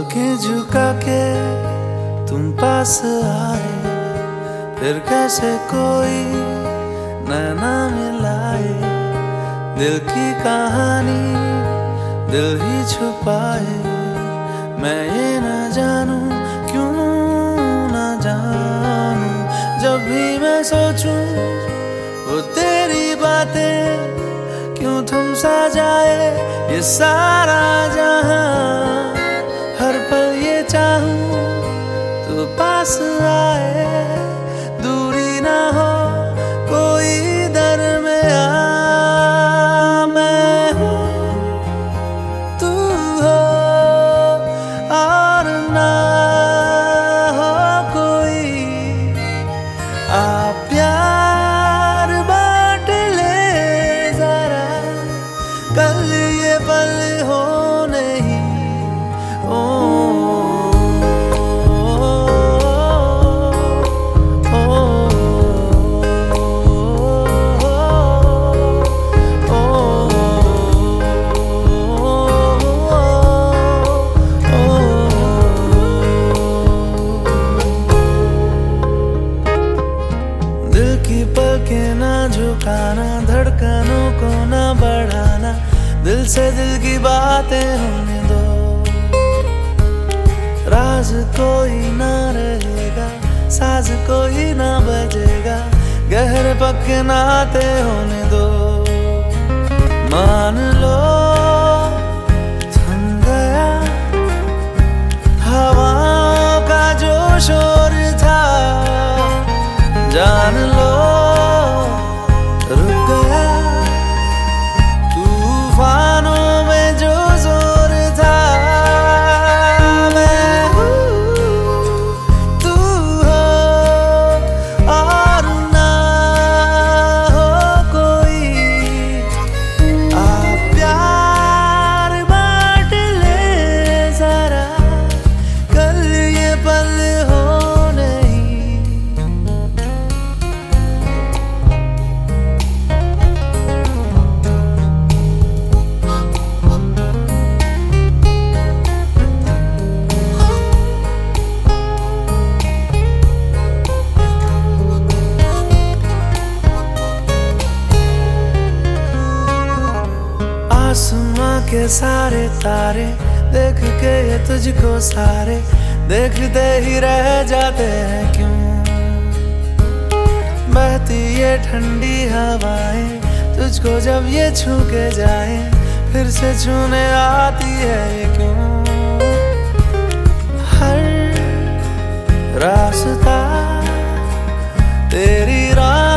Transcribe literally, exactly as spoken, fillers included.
आंखें झुका के तुम पास आए, फिर कैसे कोई नैना मिलाए। दिल की कहानी दिल ही छुपाए, मैं ये न जानूं क्यों न जानूं। जब भी मैं सोचूं वो तेरी बातें, क्यों थम सा जाए ये सारा जहां। हर पल ये चाहूं तो पास आए, दूरी ना हो कोई दरमियां। मैं हूँ तू हो और ना हो कोई। आ प्यार बांट ले जरा, कल ये पल हो नहीं। ओ पलके ना झुकाना, धड़कनों को ना बढ़ाना, दिल से दिल की बातें होने दो। राज कोई ना रहेगा, साज कोई ना बजेगा, गहरे पक्के नाते होने दो। मान लो थम गया हवाओं का जो शोर था, जान लो रुक गया तूफानों में जो जोर था। मैं हूँ तू हो और ना हो कोई। आ प्यार बांट ले जरा, कल ये पल हो नहीं। आसमां के सारे तारे देख के ये तुझको सारे, देखते ही रह जाते हैं क्यों। बहती ये ठंडी हवाएं तुझको जब ये छू के जाए, फिर से छूने आती है ये क्यों। हर रास्ता तेरी राह